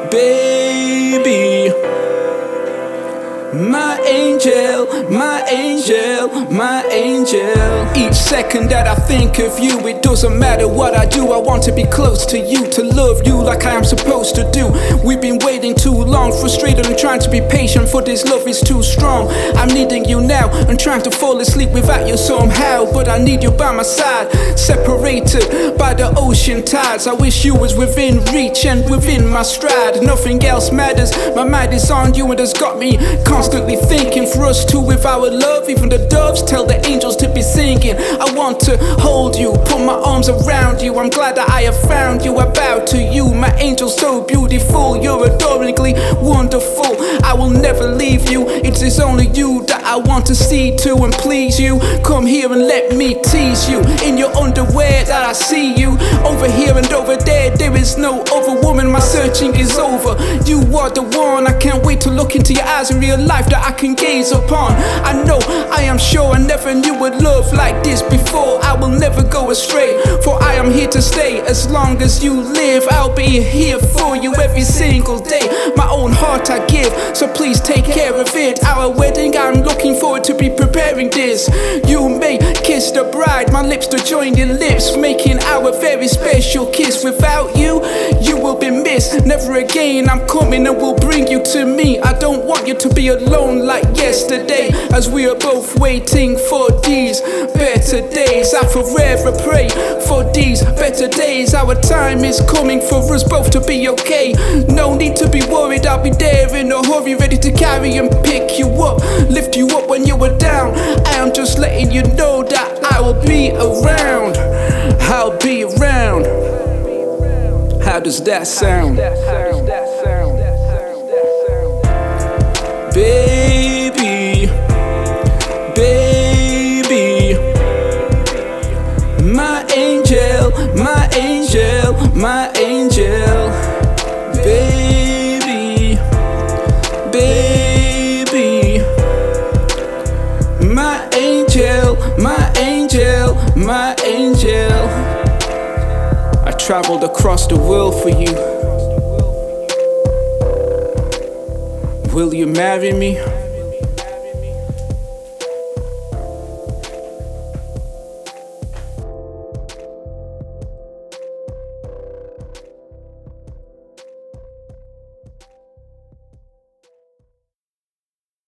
Baby, my angel, my angel, my angel. Each second that I think of you, it doesn't matter what I do, I want to be close to you, to love you like I am supposed to do. We've been waiting too long, frustrated and trying to be patient, for this love is too strong. I'm needing you now, and trying to fall asleep without you somehow, but I need you by my side, separated by the ocean tides. I wish you was within reach and within my stride. Nothing else matters, my mind is on you and has got me constantly thinking. For us two with our love, even the doves tell the angels to be singing. I want to hold you, put my arms around you. I'm glad that I have found you, I bow to you. My angel so beautiful, you're adoringly wonderful. I will never leave you, it is only you that I want to see to and please you. Come here and let me tease you, in your underwear that I see you. Over here and over there, there is no other woman, my searching is over. You are the one, I can't wait to look into your eyes in real life that I can gaze upon. I know, I am sure I never knew a love like this before. I will never go astray, for I am here to stay. As long as you live, I'll be here for you every single day. My own heart I give, so please take care of it. Our wedding, I'm looking forward to be preparing this. You may kiss the bride, my lips to join your lips, making our very special kiss. Without you, you will be missed. Never again, I'm coming and will bring you to me. I don't want you to be alone like yesterday, as we are both waiting for these better days. I forever pray for these better days. Our time is coming for us both to be okay. No need to be worried, I'll be there in a hurry, ready to carry and pick you up, lift you up when you were down. I am just letting you know that I will be around. I'll be around. How does that sound? Baby, baby, my angel, my angel, my angel. Baby, baby, my angel, my angel, my angel. I traveled across the world for you. Will you marry me?